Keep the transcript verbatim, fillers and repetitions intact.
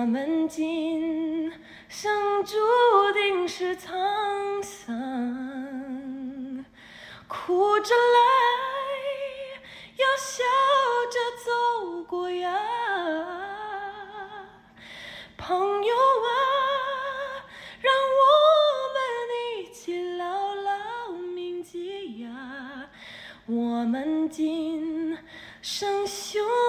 我们今生注定是沧桑，哭着来，要笑着走过呀，朋友啊，让我们一起牢牢铭记呀，我们今生兄